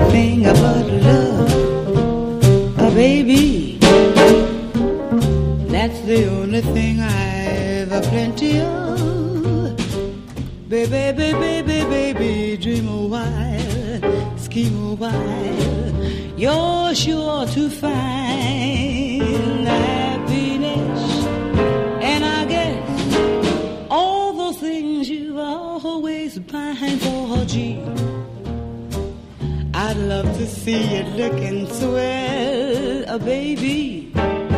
anything but love. Baby, that's the only thing I've a plenty of. Baby, baby, baby, baby, dream a while, scheme a while. You're sure to find happiness, and I guess all those things you've always pined for, gee. I'd love to see you looking swell, baby.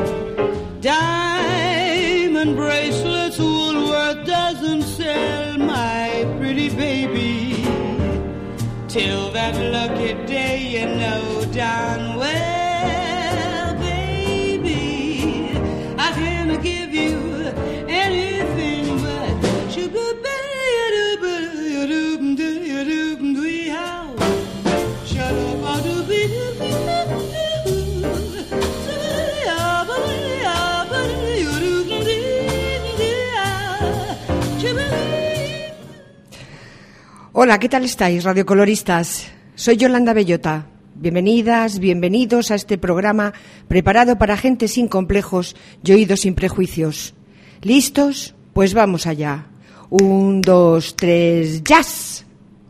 Diamond bracelets, Woolworth doesn't sell, my pretty baby. Till that lucky day, you know darn well, baby, I can't give you anything but sugar. Hola, ¿qué tal estáis, radiocoloristas? Soy Yolanda Bellota. Bienvenidas, bienvenidos a este programa preparado para gente sin complejos y oídos sin prejuicios. ¿Listos? Pues vamos allá. 1, 2, 3, ¡jazz!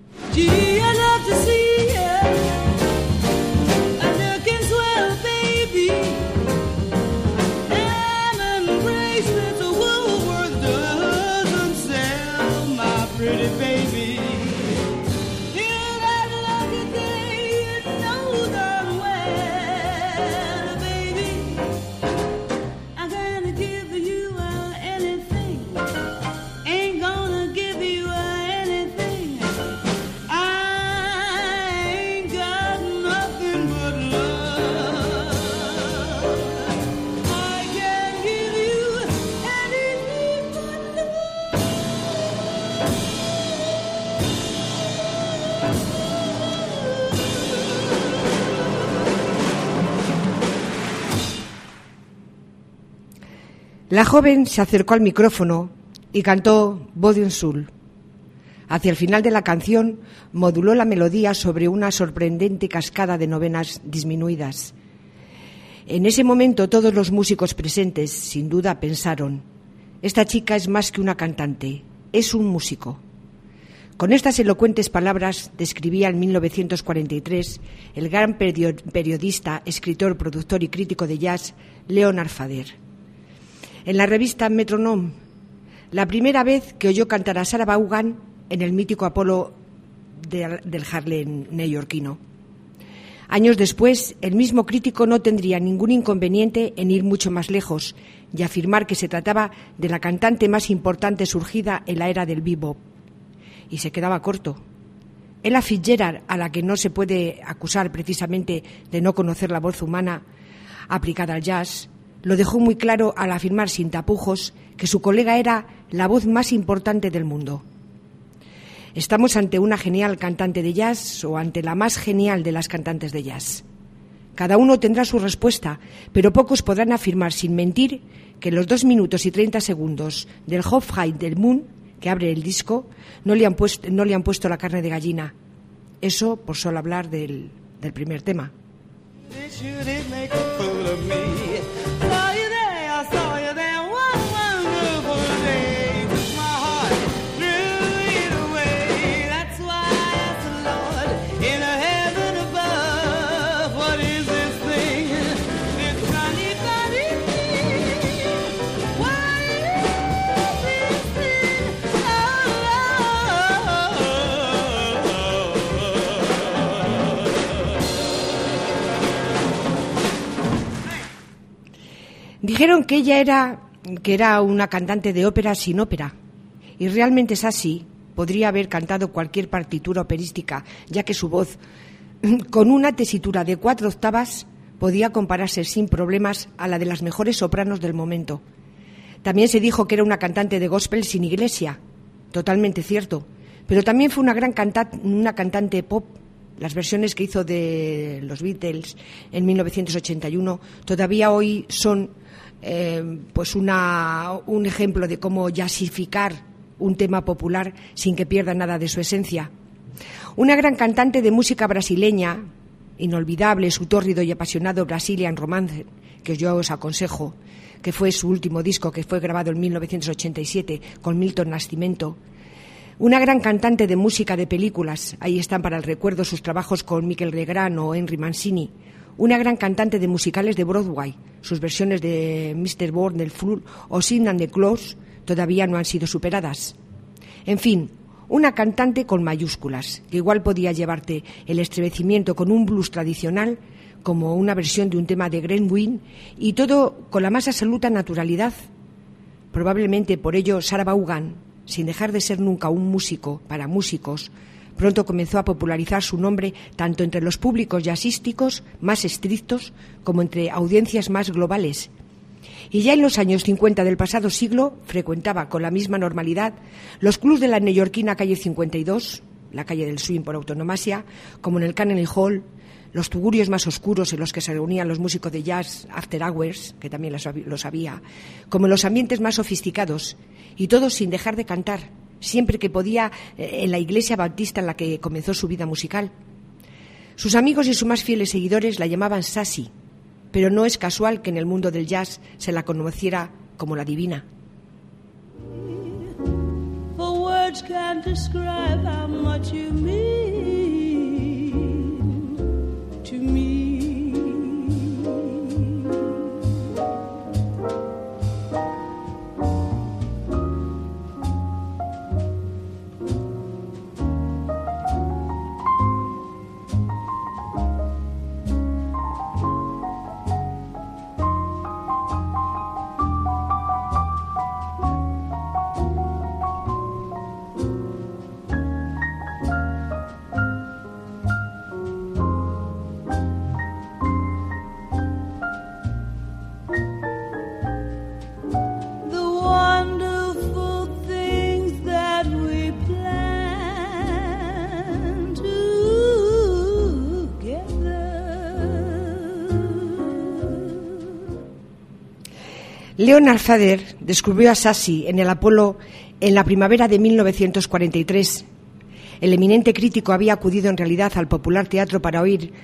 La joven se acercó al micrófono y cantó Body and Soul. Hacia el final de la canción moduló la melodía sobre una sorprendente cascada de novenas disminuidas. En ese momento todos los músicos presentes, sin duda, pensaron: esta chica es más que una cantante, es un músico. Con estas elocuentes palabras describía en 1943 el gran periodista, escritor, productor y crítico de jazz Leonard Fader. En la revista Metronome, la primera vez que oyó cantar a Sarah Vaughan en el mítico Apolo del Harlem neoyorquino. Años después, el mismo crítico no tendría ningún inconveniente en ir mucho más lejos y afirmar que se trataba de la cantante más importante surgida en la era del bebop. Y se quedaba corto. Ella Fitzgerald, a la que no se puede acusar precisamente de no conocer la voz humana aplicada al jazz, lo dejó muy claro al afirmar sin tapujos que su colega era la voz más importante del mundo. ¿Estamos ante una genial cantante de jazz o ante la más genial de las cantantes de jazz? Cada uno tendrá su respuesta, pero pocos podrán afirmar sin mentir que en los 2 minutos y 30 segundos del Hop High del Moon, que abre el disco, no le han puesto la carne de gallina. Eso por solo hablar del primer tema. Dijeron que ella era una cantante de ópera sin ópera, y realmente es así. Podría haber cantado cualquier partitura operística, ya que su voz, con una tesitura de 4 octavas, podía compararse sin problemas a la de las mejores sopranos del momento. También se dijo que era una cantante de gospel sin iglesia, totalmente cierto, pero también fue una cantante pop. Las versiones que hizo de los Beatles en 1981 todavía hoy son pues un ejemplo de cómo jazzificar un tema popular sin que pierda nada de su esencia. Una gran cantante de música brasileña, Inolvidable su tórrido y apasionado Brazilian Romance, que yo os aconsejo, que fue su último disco, que fue grabado en 1987 con Milton Nascimento. Una gran cantante de música de películas, ahí están para el recuerdo sus trabajos con Michael Legrand o Henry Mancini. Una gran cantante de musicales de Broadway, sus versiones de Mr. Wonderful o Sid and the Claws todavía no han sido superadas. En fin, una cantante con mayúsculas, que igual podía llevarte el estremecimiento con un blues tradicional, como una versión de un tema de Glenn Wynn, y todo con la más absoluta naturalidad. Probablemente por ello Sarah Vaughan, sin dejar de ser nunca un músico para músicos, pronto comenzó a popularizar su nombre tanto entre los públicos jazzísticos más estrictos como entre audiencias más globales. Y ya en los años 50 del pasado siglo frecuentaba con la misma normalidad los clubs de la neoyorquina calle 52, la calle del swing por autonomasia, como en el Carnegie Hall, los tugurios más oscuros en los que se reunían los músicos de jazz after hours, que también los había, como en los ambientes más sofisticados, y todos sin dejar de cantar, siempre que podía, en la iglesia bautista en la que comenzó su vida musical. Sus amigos y sus más fieles seguidores la llamaban Sassy, pero no es casual que en el mundo del jazz se la conociera como la divina. For words can't describe how much you mean to me. Leonard Feather descubrió a Sassy en el Apollo en la primavera de 1943. El eminente crítico había acudido en realidad al popular teatro para oír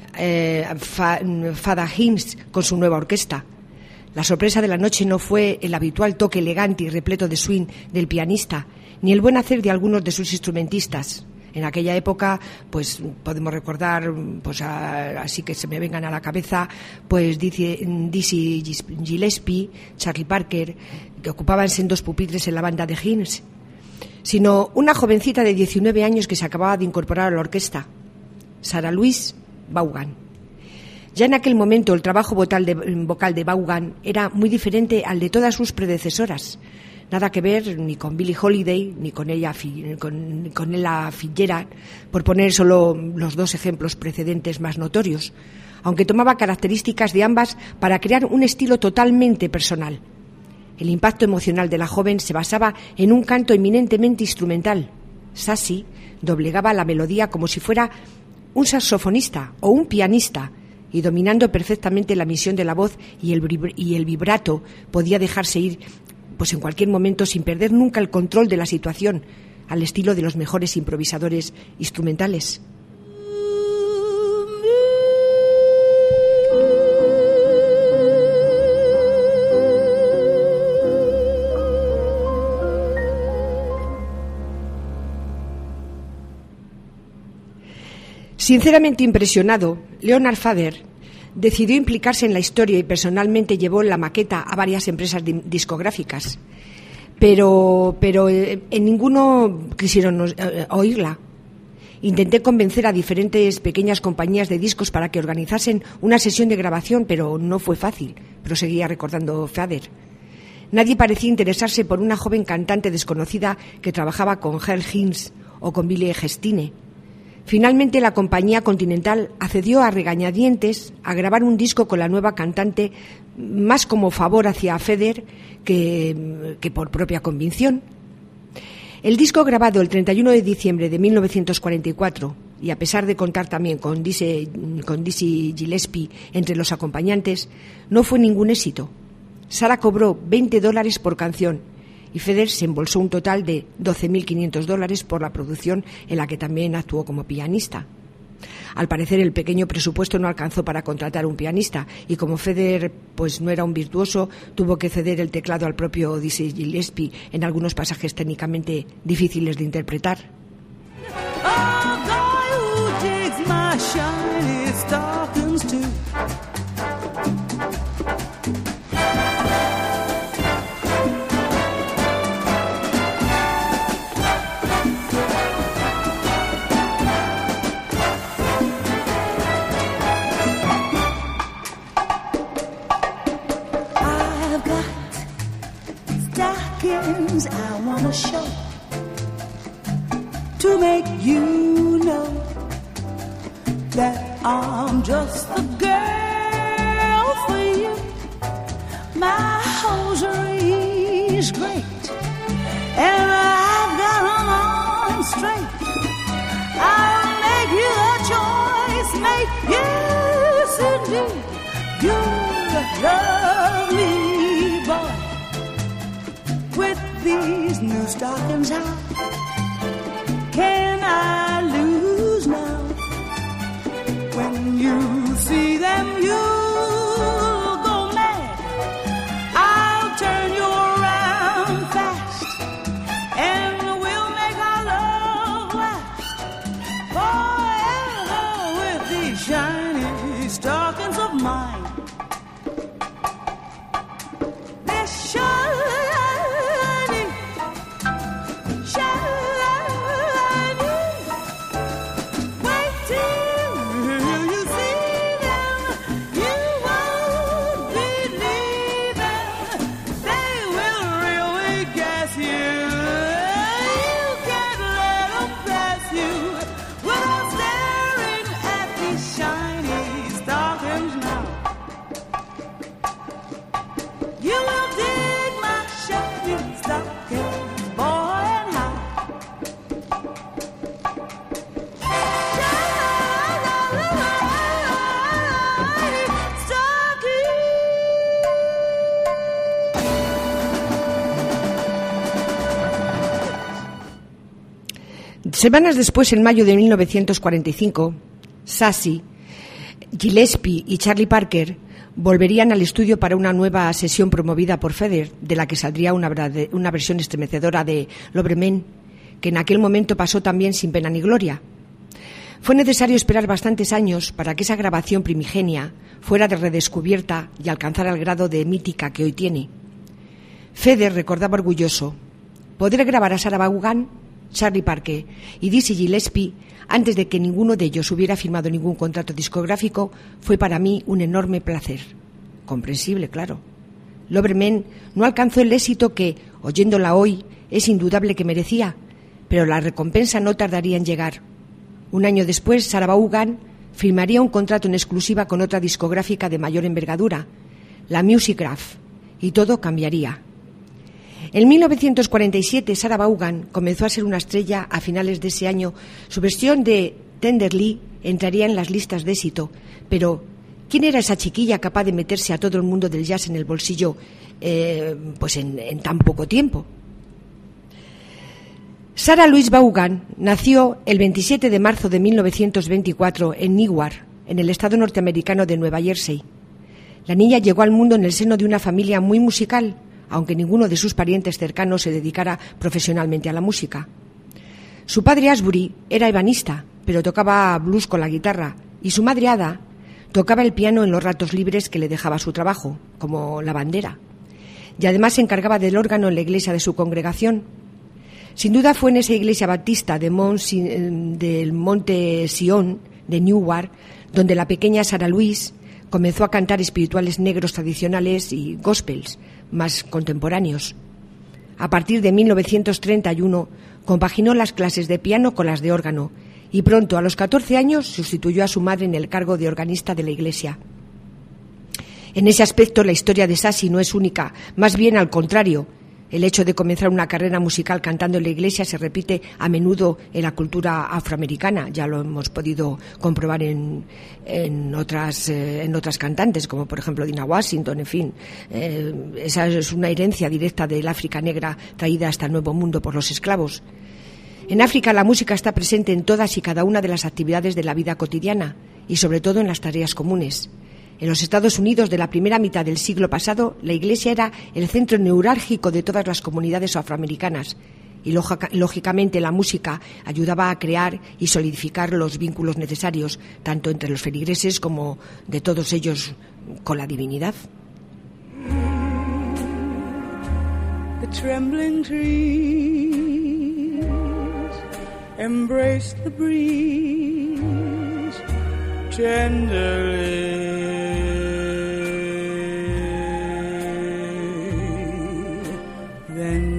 Fada Hymns con su nueva orquesta. La sorpresa de la noche no fue el habitual toque elegante y repleto de swing del pianista, ni el buen hacer de algunos de sus instrumentistas. En aquella época, pues podemos recordar, pues así que se me vengan a la cabeza, pues Dizzy Gillespie, Charlie Parker, que ocupaban sendos pupitres en la banda de Hymns, sino una jovencita de 19 años que se acababa de incorporar a la orquesta, Sarah Louise Vaughan. Ya en aquel momento el trabajo vocal de Vaughan era muy diferente al de todas sus predecesoras. Nada que ver ni con Billie Holiday ni con Ella Fitzgerald, por poner solo los dos ejemplos precedentes más notorios, aunque tomaba características de ambas para crear un estilo totalmente personal. El impacto emocional de la joven se basaba en un canto eminentemente instrumental. Sassy doblegaba la melodía como si fuera un saxofonista o un pianista, y dominando perfectamente la emisión de la voz y el vibrato, podía dejarse ir pues en cualquier momento sin perder nunca el control de la situación, al estilo de los mejores improvisadores instrumentales. Sinceramente impresionado, Leonard Feather decidió implicarse en la historia y personalmente llevó la maqueta a varias empresas discográficas, pero en ninguno quisieron oírla. Intenté convencer a diferentes pequeñas compañías de discos para que organizasen una sesión de grabación, pero no fue fácil, proseguía recordando Feather. Nadie parecía interesarse por una joven cantante desconocida que trabajaba con Earl Hines o con Billy Gestine. Finalmente, la compañía Continental accedió a regañadientes a grabar un disco con la nueva cantante, más como favor hacia Feather que por propia convicción. El disco, grabado el 31 de diciembre de 1944, y a pesar de contar también con Dizzy Gillespie entre los acompañantes, no fue ningún éxito. Sarah cobró $20 por canción, y Feather se embolsó un total de $12.500 por la producción en la que también actuó como pianista. Al parecer el pequeño presupuesto no alcanzó para contratar un pianista y como Federer pues no era un virtuoso, tuvo que ceder el teclado al propio Dizzy Gillespie en algunos pasajes técnicamente difíciles de interpretar. I wanna show to make you know that I'm just the girl for you. My hosiery is great and I've got them on straight. I'll make you a choice, mate. Yes, indeed, you're a lovely boy. With these new stockings, how can I lose now? When you see them, you'll go mad. I'll turn you around fast, and we'll make our love last forever with these shiny stockings of mine. They're shiny. Semanas después, en mayo de 1945, Sassy, Gillespie y Charlie Parker volverían al estudio para una nueva sesión promovida por Federer, de la que saldría una versión estremecedora de Loverman, que en aquel momento pasó también sin pena ni gloria. Fue necesario esperar bastantes años para que esa grabación primigenia fuera redescubierta y alcanzara el grado de mítica que hoy tiene. Federer recordaba orgulloso: poder grabar a Sarah Vaughan, Charlie Parker y Dizzy Gillespie antes de que ninguno de ellos hubiera firmado ningún contrato discográfico fue para mí un enorme placer. Comprensible, claro. Loverman no alcanzó el éxito que, oyéndola hoy, es indudable que merecía, pero la recompensa no tardaría en llegar. Un año después, Sarah Vaughan firmaría un contrato en exclusiva con otra discográfica de mayor envergadura, la Musicgraph, y todo cambiaría. En 1947, Sarah Vaughan comenzó a ser una estrella. A finales de ese año, su versión de Tenderly entraría en las listas de éxito. Pero, ¿quién era esa chiquilla capaz de meterse a todo el mundo del jazz en el bolsillo en tan poco tiempo? Sarah Louise Vaughan nació el 27 de marzo de 1924 en Newark, en el estado norteamericano de Nueva Jersey. La niña llegó al mundo en el seno de una familia muy musical, aunque ninguno de sus parientes cercanos se dedicara profesionalmente a la música. Su padre Asbury era ebanista, pero tocaba blues con la guitarra, y su madre Ada tocaba el piano en los ratos libres que le dejaba su trabajo, como lavandera, y además se encargaba del órgano en la iglesia de su congregación. Sin duda fue en esa iglesia baptista del Monte Sion de Newark donde la pequeña Sarah Louise comenzó a cantar espirituales negros tradicionales y gospels más contemporáneos. A partir de 1931 compaginó las clases de piano con las de órgano y pronto, a los 14 años, sustituyó a su madre en el cargo de organista de la iglesia. En ese aspecto, la historia de Sassy no es única, más bien al contrario. El hecho de comenzar una carrera musical cantando en la iglesia se repite a menudo en la cultura afroamericana. Ya lo hemos podido comprobar en otras cantantes, como por ejemplo Dinah Washington, en fin. Esa es una herencia directa del África negra traída hasta el Nuevo Mundo por los esclavos. En África la música está presente en todas y cada una de las actividades de la vida cotidiana y sobre todo en las tareas comunes. En los Estados Unidos de la primera mitad del siglo pasado, la Iglesia era el centro neurálgico de todas las comunidades afroamericanas y lógicamente la música ayudaba a crear y solidificar los vínculos necesarios tanto entre los feligreses como de todos ellos con la divinidad. The trembling trees embrace the breeze tenderly. Then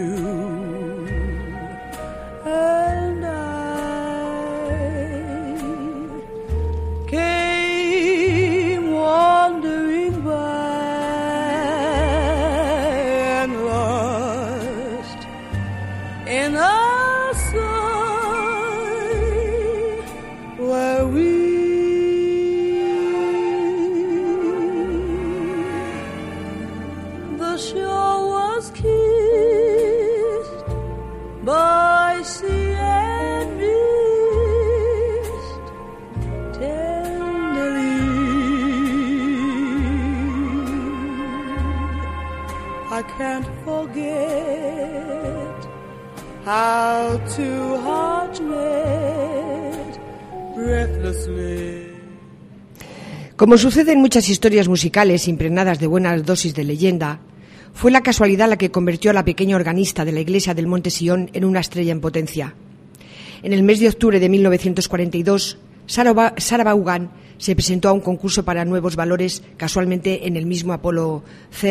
how two hearts met breathlessly. Como sucede en muchas historias musicales impregnadas de buenas dosis de leyenda, fue la casualidad la que convirtió a la pequeña organista de la iglesia del Monte Sion en una estrella en potencia. En el mes de octubre de 1942, Sarah Vaughan se presentó a un concurso para nuevos valores, casualmente en el mismo Apolo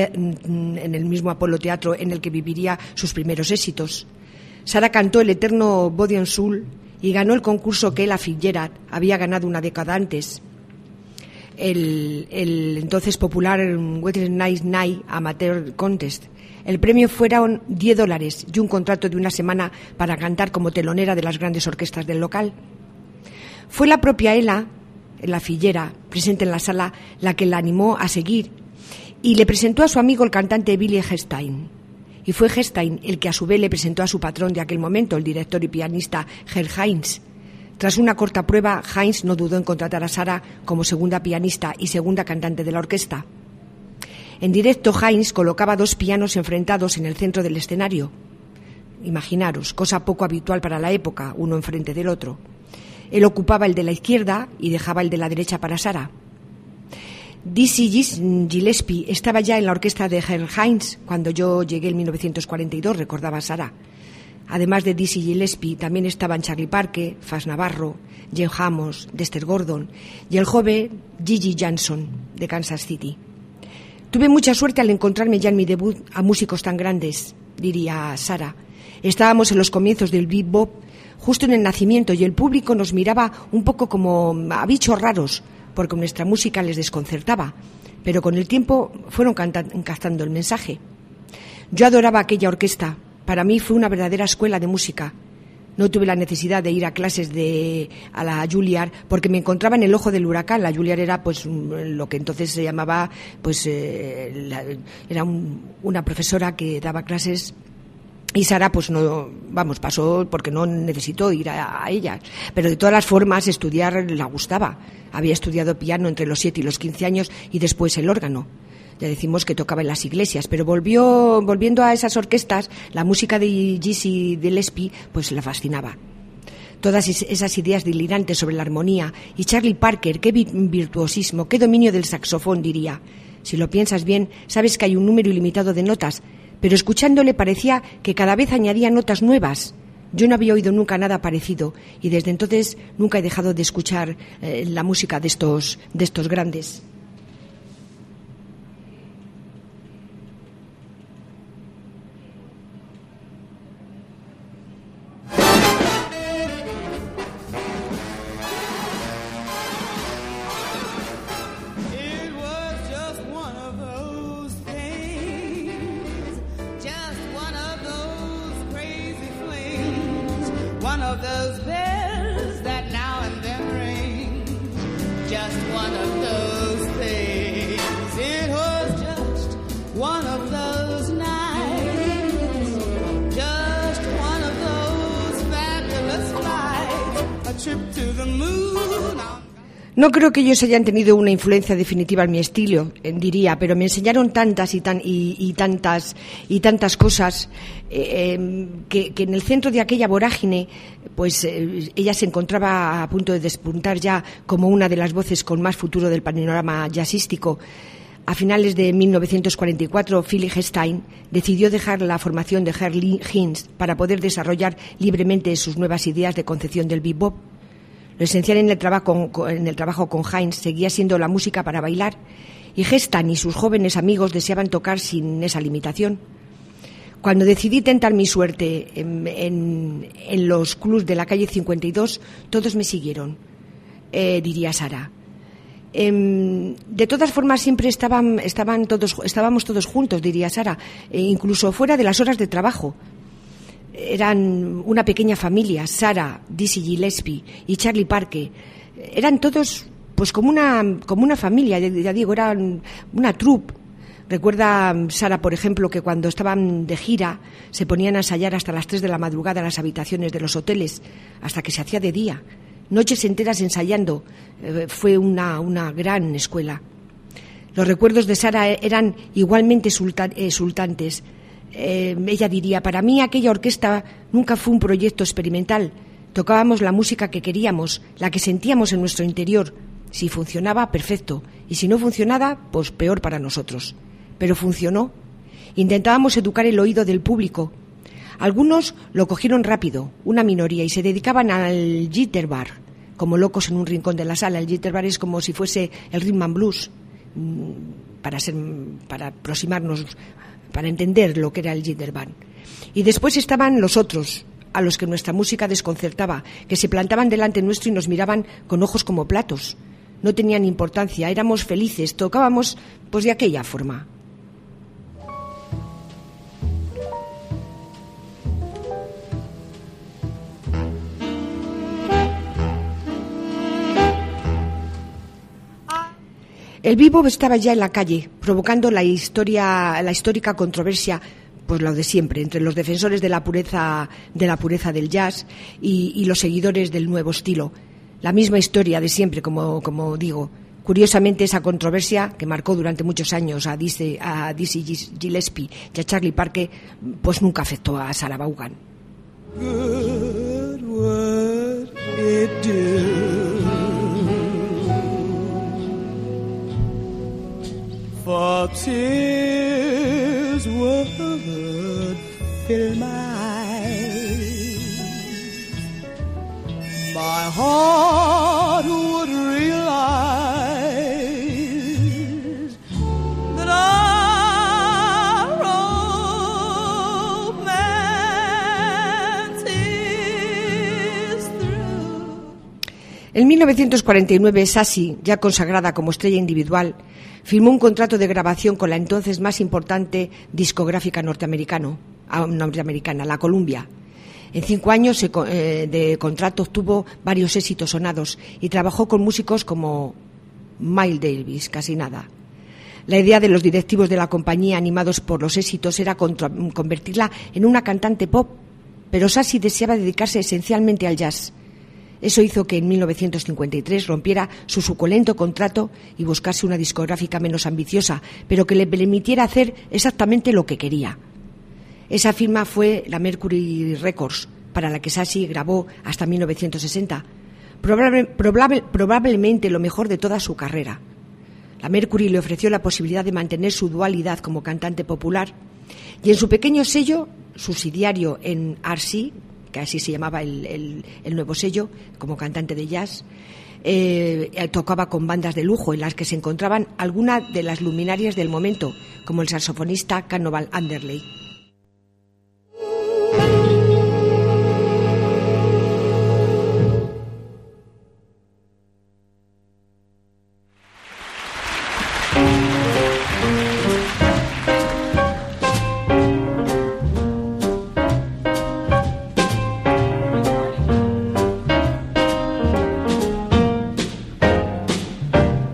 Teatro en el que viviría sus primeros éxitos. Sarah cantó el eterno Body and Soul y ganó el concurso que Ella Fitzgerald había ganado una década antes, el entonces popular Weather Night Night Amateur Contest. El premio fueron $10 y un contrato de una semana para cantar como telonera de las grandes orquestas del local. Fue la propia Ella Fitzgerald, presente en la sala, la que la animó a seguir y le presentó a su amigo el cantante Billy Eckstine. Y fue Eckstine el que a su vez le presentó a su patrón de aquel momento, el director y pianista Herr Heinz. Tras una corta prueba, Heinz no dudó en contratar a Sarah como segunda pianista y segunda cantante de la orquesta. En directo, Heinz colocaba 2 pianos enfrentados en el centro del escenario. Imaginaros, cosa poco habitual para la época, uno enfrente del otro. Él ocupaba el de la izquierda y dejaba el de la derecha para Sarah. Dizzy Gillespie estaba ya en la orquesta de Herr Heinz cuando yo llegué en 1942, recordaba Sarah. Además de Dizzy Gillespie, también estaban Charlie Parker, Fats Navarro, Jane Amos, Dexter Gordon y el joven Gigi Johnson de Kansas City. Tuve mucha suerte al encontrarme ya en mi debut a músicos tan grandes, diría Sarah. Estábamos en los comienzos del bebop, justo en el nacimiento, y el público nos miraba un poco como a bichos raros, porque nuestra música les desconcertaba, pero con el tiempo fueron captando el mensaje. Yo adoraba aquella orquesta, para mí fue una verdadera escuela de música. No tuve la necesidad de ir a clases a la Juilliard porque me encontraba en el ojo del huracán. La Juilliard era pues lo que entonces se llamaba era una profesora que daba clases. Y Sarah pasó porque no necesitó ir a ella, pero de todas las formas estudiar la gustaba. Había estudiado piano entre los 7 y los 15 años y después el órgano. Ya decimos que tocaba en las iglesias, pero volviendo a esas orquestas, la música de Dizzy Gillespie pues la fascinaba. Todas esas ideas delirantes sobre la armonía, y Charlie Parker, qué virtuosismo, qué dominio del saxofón, diría. Si lo piensas bien, sabes que hay un número ilimitado de notas, pero escuchándole parecía que cada vez añadía notas nuevas. Yo no había oído nunca nada parecido y desde entonces nunca he dejado de escuchar la música de estos grandes. One of those No creo que ellos hayan tenido una influencia definitiva en mi estilo, diría, pero me enseñaron tantas cosas que en el centro de aquella vorágine, pues ella se encontraba a punto de despuntar ya como una de las voces con más futuro del panorama jazzístico. A finales de 1944, Phil Eckstein decidió dejar la formación de Herb Hinds para poder desarrollar libremente sus nuevas ideas de concepción del bebop. Lo esencial en el trabajo con Hinds seguía siendo la música para bailar, y Eckstein y sus jóvenes amigos deseaban tocar sin esa limitación. Cuando decidí tentar mi suerte en los clubs de la calle 52, todos me siguieron, diría Sara. De todas formas, siempre estábamos todos juntos, diría Sara, incluso fuera de las horas de trabajo. Eran una pequeña familia, Sara, Dizzy Gillespie y Charlie Parker. Eran todos pues como una familia, ya digo, eran una troupe. Recuerda Sara, por ejemplo, que cuando estaban de gira se ponían a ensayar hasta las 3 de la madrugada en las habitaciones de los hoteles, hasta que se hacía de día. Noches enteras ensayando. Fue una gran escuela. Los recuerdos de Sara eran igualmente exultantes. Ella diría, para mí aquella orquesta nunca fue un proyecto experimental. Tocábamos la música que queríamos, la que sentíamos en nuestro interior. Si funcionaba, perfecto, y si no funcionaba, pues peor para nosotros. Pero funcionó. Intentábamos educar el oído del público. Algunos lo cogieron rápido, una minoría, y se dedicaban al jitterbug, como locos en un rincón de la sala. El jitterbug es como si fuese el rhythm and blues, para aproximarnos, para entender lo que era el jitterbug. Y después estaban los otros, a los que nuestra música desconcertaba, que se plantaban delante nuestro y nos miraban con ojos como platos. No tenían importancia, éramos felices, tocábamos pues de aquella forma. El bebop estaba ya en la calle, provocando la histórica controversia, pues lo de siempre, entre los defensores de la pureza del jazz y los seguidores del nuevo estilo. La misma historia de siempre, como digo. Curiosamente, esa controversia que marcó durante muchos años a Dizzy Gillespie y a Charlie Parker, pues nunca afectó a Sarah Vaughan. Good would it do for tears would fill my eyes, my heart would realize that our romance is through. En 1949, Sassy, ya consagrada como estrella individual, firmó un contrato de grabación con la entonces más importante discográfica norteamericana, la Columbia. En 5 años de contrato obtuvo varios éxitos sonados y trabajó con músicos como Miles Davis, casi nada. La idea de los directivos de la compañía, animados por los éxitos, era convertirla en una cantante pop, pero Sassy deseaba dedicarse esencialmente al jazz. Eso hizo que en 1953 rompiera su suculento contrato y buscase una discográfica menos ambiciosa, pero que le permitiera hacer exactamente lo que quería. Esa firma fue la Mercury Records, para la que Sassy grabó hasta 1960, probablemente lo mejor de toda su carrera. La Mercury le ofreció la posibilidad de mantener su dualidad como cantante popular, y en su pequeño sello, subsidiario en RC, que así se llamaba el nuevo sello, como cantante de jazz, tocaba con bandas de lujo en las que se encontraban algunas de las luminarias del momento, como el saxofonista Cannonball Adderley.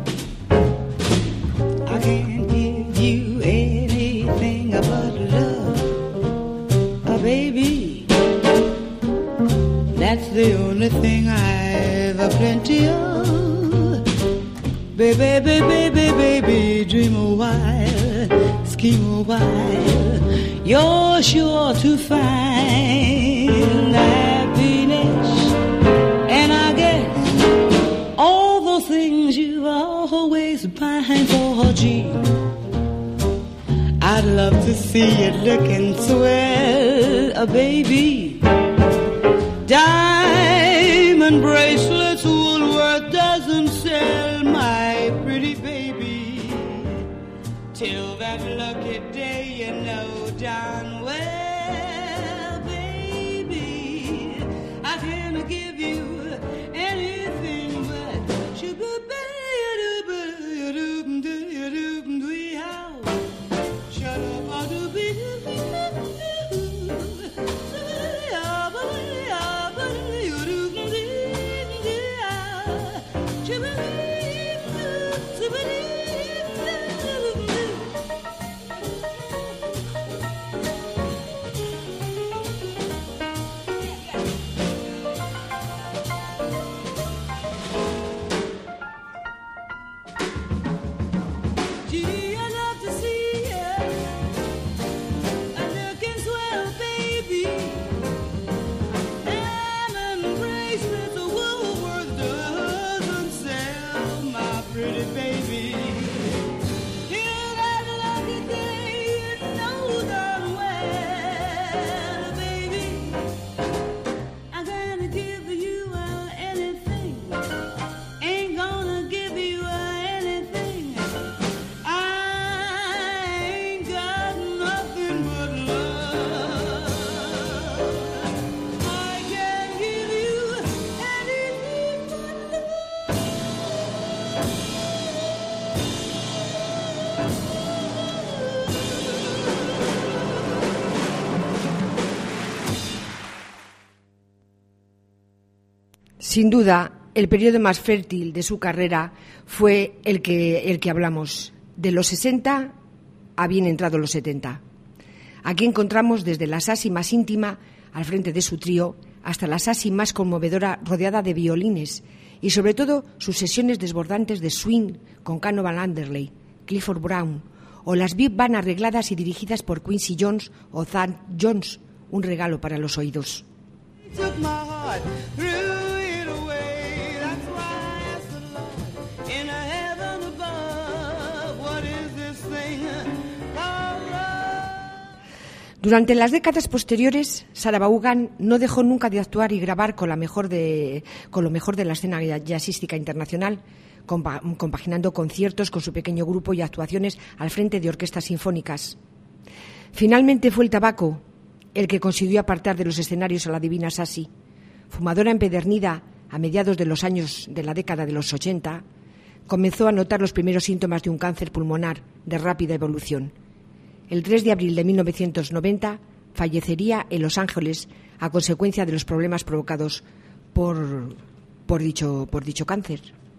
But love Baby, baby, baby, baby, dream a while, scheme a while. You're sure to find happiness. And I guess all those things you always pine for, gee, I'd love to see it looking swell, baby. Diamond bracelets, Woolworth doesn't sell, my pretty baby. Till that lucky day, you know darn well, baby, I can't give you anything but sugar, shut up, I'll do Sin duda, el periodo más fértil de su carrera fue el que hablamos, de los 60 a bien entrados los 70. Aquí encontramos desde la Sassy más íntima, al frente de su trío, hasta la Sassy más conmovedora, rodeada de violines, y sobre todo sus sesiones desbordantes de swing con Cannonball Adderley, Clifford Brown, o las big band arregladas y dirigidas por Quincy Jones o Thad Jones, un regalo para los oídos. Durante las décadas posteriores, Sarah Vaughan no dejó nunca de actuar y grabar con lo mejor de la escena jazzística internacional, compaginando conciertos con su pequeño grupo y actuaciones al frente de orquestas sinfónicas. Finalmente fue el tabaco el que consiguió apartar de los escenarios a la divina Sassy. Fumadora empedernida a mediados de los años de la década de los 80, comenzó a notar los primeros síntomas de un cáncer pulmonar de rápida evolución. El 3 de abril de 1990 fallecería en Los Ángeles a consecuencia de los problemas provocados por dicho cáncer.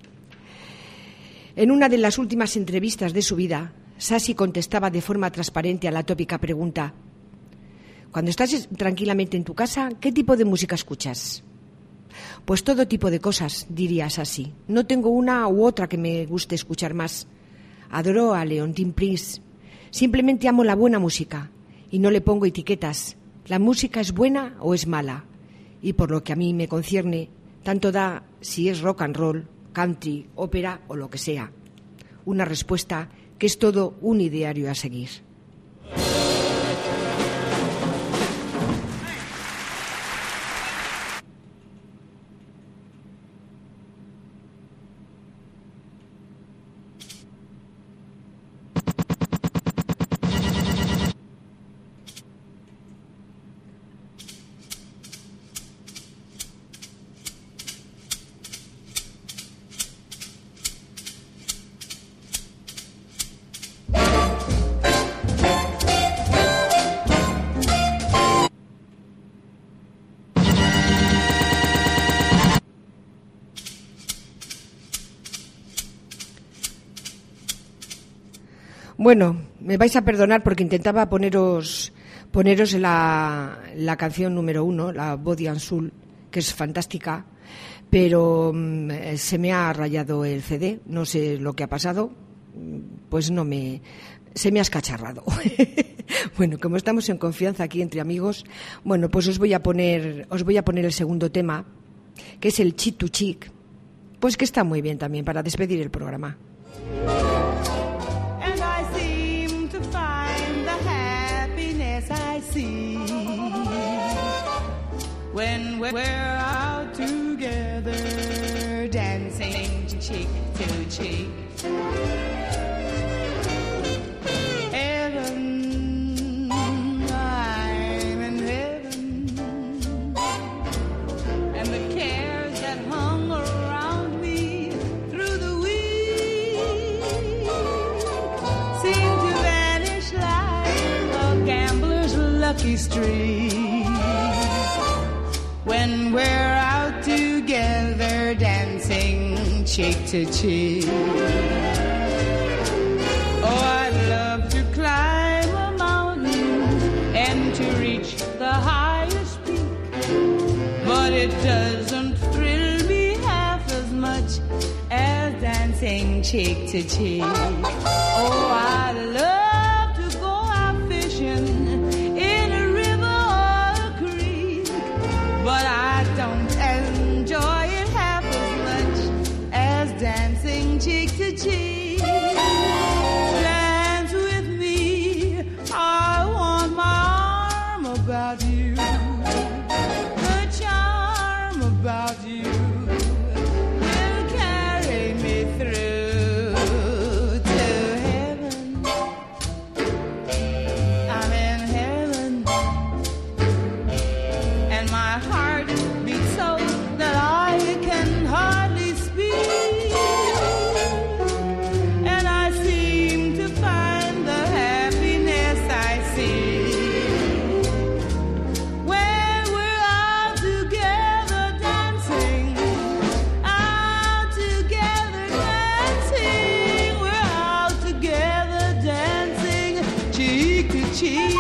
En una de las últimas entrevistas de su vida, Sassy contestaba de forma transparente a la tópica pregunta: cuando estás tranquilamente en tu casa, ¿qué tipo de música escuchas? Pues todo tipo de cosas, diría Sassy. No tengo una u otra que me guste escuchar más. Adoro a Leontyne Price. Simplemente amo la buena música y no le pongo etiquetas. La música es buena o es mala. Y por lo que a mí me concierne, tanto da si es rock and roll, country, ópera o lo que sea. Una respuesta que es todo un ideario a seguir. Bueno, me vais a perdonar porque intentaba poneros la canción número 1, la Body and Soul, que es fantástica, pero se me ha rayado el CD, no sé lo que ha pasado, pues se me ha escacharrado. Bueno, como estamos en confianza aquí entre amigos, bueno, pues os voy a poner el segundo tema, que es el Chic to Chic, pues que está muy bien también para despedir el programa. And I seem to find the happiness I see when we're out together dancing cheek to cheek. Heaven, I'm in heaven, and the cares that hung around me through the week seem to vanish like a gambler's lucky streak when we're out together dancing cheek to cheek. Oh, I'd love to climb a mountain and to reach the highest peak, but it doesn't thrill me half as much as dancing cheek to cheek. Oh, I'd love to go out fishing in a river or a creek, but I don't enjoy it half as much as dancing cheek to cheek. Dance with me, I want my arm about you, the charm about you will carry me through to heaven. I'm in heaven, and my heart beats so that I can hardly speak, and I seem to find the happiness I see when we're out together dancing, out together dancing, we're out together dancing cheek to cheek.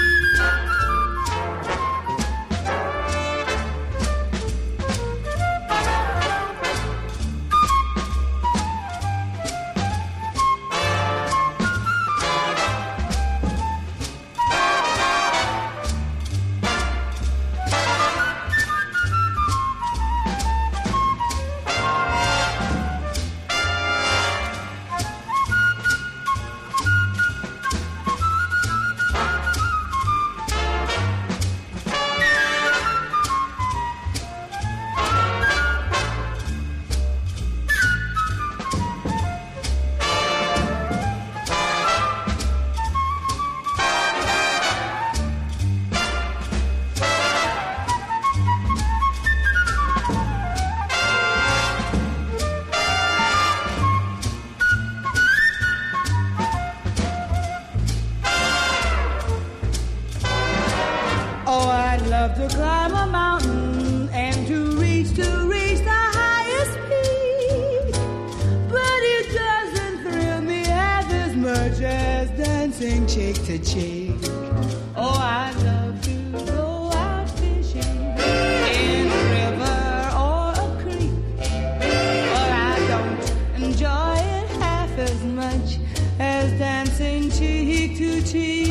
Oh, I'd love to climb a mountain and to reach the highest peak, but it doesn't thrill me half as much as dancing cheek to cheek. Oh, I'd love to go out fishing in a river or a creek, but I don't enjoy it half as much as dancing cheek to cheek.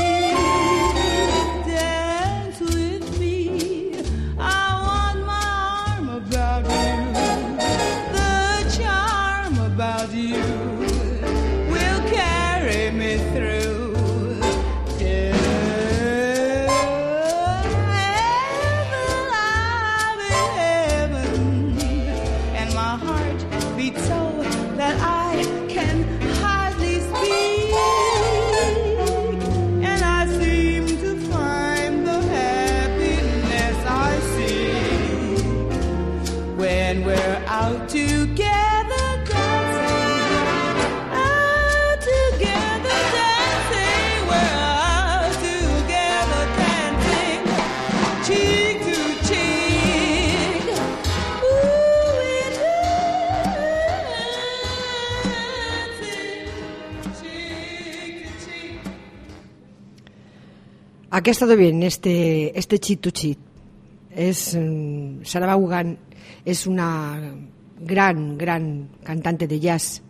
Dance with me, I want my arm about you, the charm about you will carry me through till heaven. I'm in heaven, and my heart beats so that I can hardly speak, and I seem to find the happiness I see when we're out together dancing, out together dancing, we're out together dancing, cheek to cheek. Ooh, we're dancing, cheek to cheek. Aquí ha estado bien este cheek to cheek. Sarah Vaughan es una gran cantante de jazz.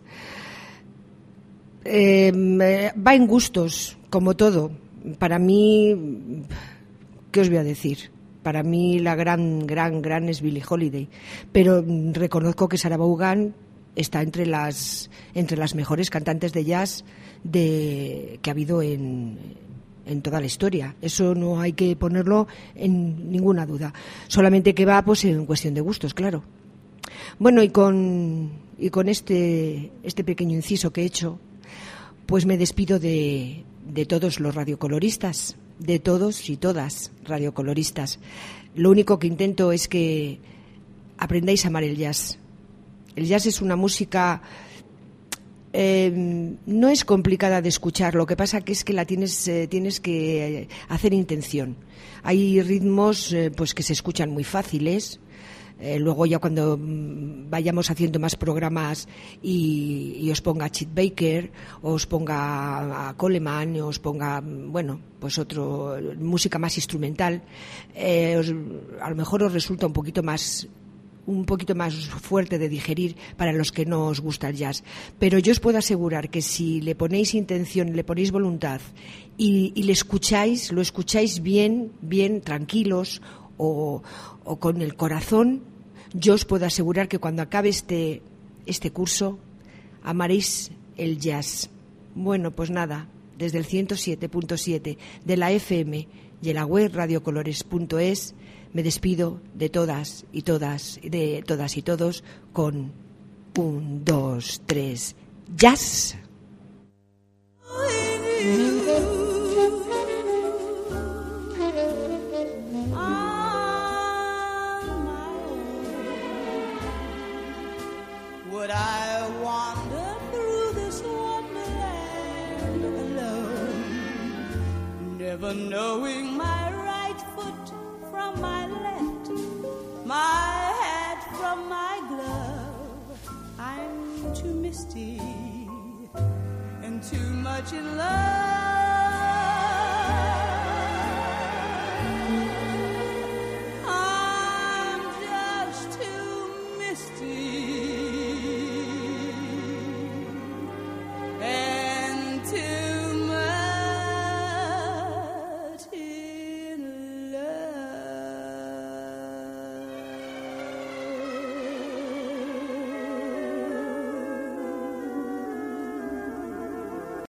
Va en gustos, como todo. Para mí, ¿qué os voy a decir? Para mí la gran es Billie Holiday. Pero reconozco que Sarah Vaughan está entre las mejores cantantes de jazz que ha habido en toda la historia. Eso no hay que ponerlo en ninguna duda. Solamente que va pues en cuestión de gustos, claro. Bueno, y con este pequeño inciso que he hecho, pues me despido de todos los radiocoloristas, de todos y todas radiocoloristas. Lo único que intento es que aprendáis a amar el jazz. El jazz es una música no es complicada de escuchar, lo que pasa que es que la tienes que hacer intención. Hay ritmos pues que se escuchan muy fáciles. Luego ya cuando vayamos haciendo más programas y os ponga Chet Baker, o os ponga a Coleman, o os ponga, bueno, pues música más instrumental, a lo mejor os resulta un poquito más fuerte de digerir para los que no os gusta el jazz. Pero yo os puedo asegurar que si le ponéis intención, le ponéis voluntad y lo escucháis bien tranquilos o con el corazón, yo os puedo asegurar que cuando acabe este curso amaréis el jazz. Bueno, pues nada, desde el 107.7 de la FM y en la web radiocolores.es me despido de todas y todos con 1, 2, 3, jazz. Would I wander through this wonderland alone, never knowing my right foot from my left, my hat from my glove? I'm too misty and too much in love